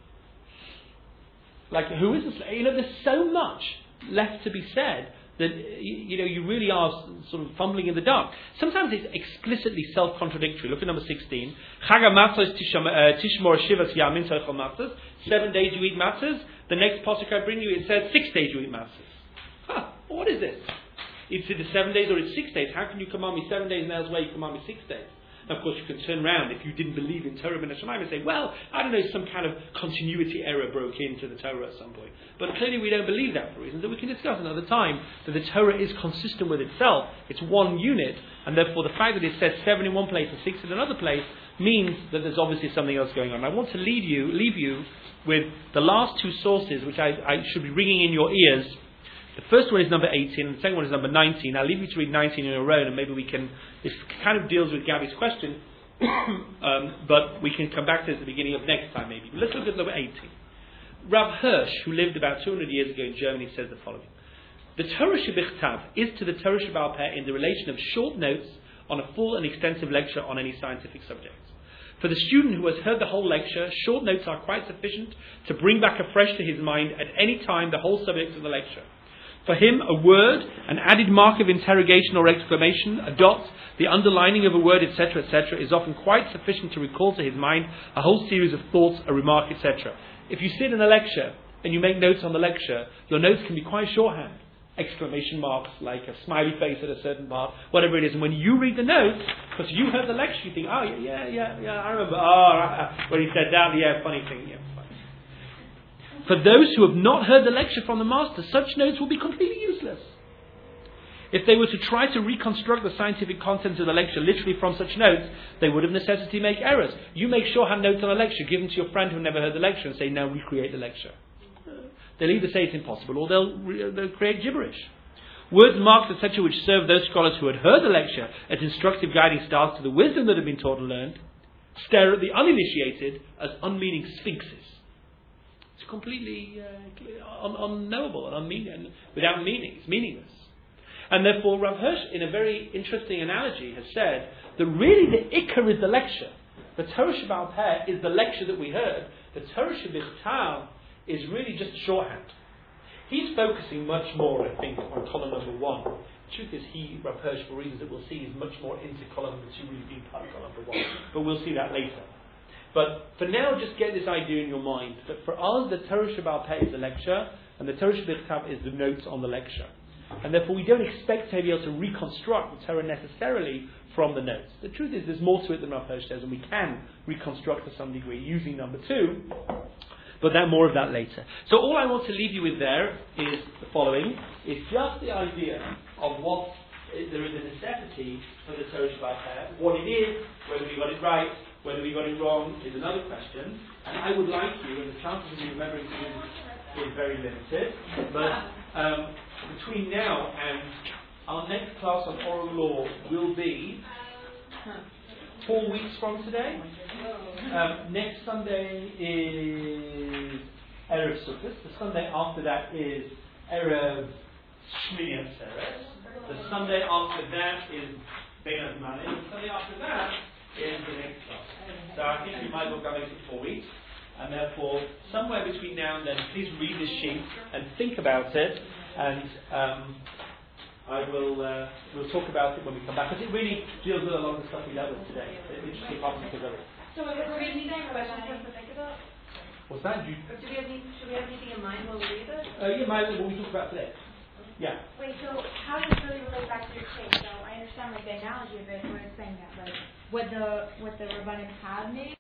Like, who is a slave? You know, there's so much left to be said that, you know, you really are sort of fumbling in the dark. Sometimes it's explicitly self-contradictory. Look at number sixteen. Chag HaMatzos tishmor shivas yamin tochel matzos. Seven days you eat matzos. The next pasuk I bring you, it says six days you eat matzos. Huh, what is this? It's either seven days or it's six days. How can you command me seven days and elsewhere you command me six days? Now, of course, you can turn around if you didn't believe in Torah ben Hashemayim and say, well, I don't know, some kind of continuity error broke into the Torah at some point. But clearly we don't believe that for reasons that we can discuss another time, that the Torah is consistent with itself. It's one unit, and therefore the fact that it says seven in one place and six in another place means that there's obviously something else going on. I want to leave you, leave you with the last two sources, which I, I should be ringing in your ears. The first one is number eighteen, and the second one is number nineteen. I'll leave you to read nineteen in a row, and maybe we can, this kind of deals with Gabby's question, um, but we can come back to it at the beginning of next time maybe. But let's look at number eighteen. Rav Hirsch, who lived about two hundred years ago in Germany, says the following. The Torah Shebichtav is to the Torah Sheba'al Peh in the relation of short notes on a full and extensive lecture on any scientific subject. For the student who has heard the whole lecture, short notes are quite sufficient to bring back afresh to his mind at any time the whole subject of the lecture. For him, a word, an added mark of interrogation or exclamation, a dot, the underlining of a word, et cetera, et cetera, is often quite sufficient to recall to his mind a whole series of thoughts, a remark, et cetera. If you sit in a lecture and you make notes on the lecture, your notes can be quite shorthand. Exclamation marks, like a smiley face at a certain part, whatever it is. And when you read the notes, because you heard the lecture, you think, oh, yeah, yeah, yeah, I remember. Oh, when he said that, yeah, funny thing, yeah. For those who have not heard the lecture from the master, such notes will be completely useless. If they were to try to reconstruct the scientific contents of the lecture literally from such notes, they would of necessity make errors. You make shorthand notes on a lecture, give them to your friend who never heard the lecture and say, now recreate the lecture. They'll either say it's impossible or they'll, re- they'll create gibberish. Words, marks, et cetera, which serve those scholars who had heard the lecture as instructive guiding stars to the wisdom that had been taught and learned, stare at the uninitiated as unmeaning sphinxes. It's completely uh, un- unknowable and unmeaning, without meaning. It's meaningless. And therefore, Rav Hirsch, in a very interesting analogy, has said that really the Ikar is the lecture. The Torah Sheba'al Peh is the lecture that we heard. The Torah Shebichtav is really just shorthand. He's focusing much more, I think, on column number one. The truth is, he, Rav Hirsch, for reasons that we'll see, is much more into column number two, really being part of column number one. But we'll see that later. But for now, just get this idea in your mind that for us, the Torah Sheba'al Peh is the lecture, and the Torah Shebechtav is the notes on the lecture. And therefore, we don't expect to be able to reconstruct the Torah necessarily from the notes. The truth is, there's more to it than Rav Hirsch says, and we can reconstruct to some degree using number two. But that more of that later. So all I want to leave you with there is the following. It's just the idea of what there is a necessity for the Torah Sheba'al Peh. What it is, whether we got it right, whether we got it wrong is another question. And I would like you, and the chances of you remembering things is very limited, but um, between now and our next class on oral law will be four weeks from today. Um, next Sunday is Erev Sukkot. The Sunday after that is Erev Shmini Atzeres. The Sunday after that is Bein Hazmanim. The Sunday after that is the next class. So I think we might well go into four weeks. And therefore, somewhere between now and then, please read this sheet and think about it. And um, I will uh, we'll talk about it when we come back, because it really deals with a lot of the stuff we dealt with today. It's interesting parts because of it. So we're going to need any questions for us to think about? What's that? You, Or do we have any, should we have anything in mind when we read it? uh, yeah, my, what we talked about today. Yeah. Wait, so how does this really relate back to your case? So I understand like the analogy of it, where it's saying that like what the what the rabbinics have made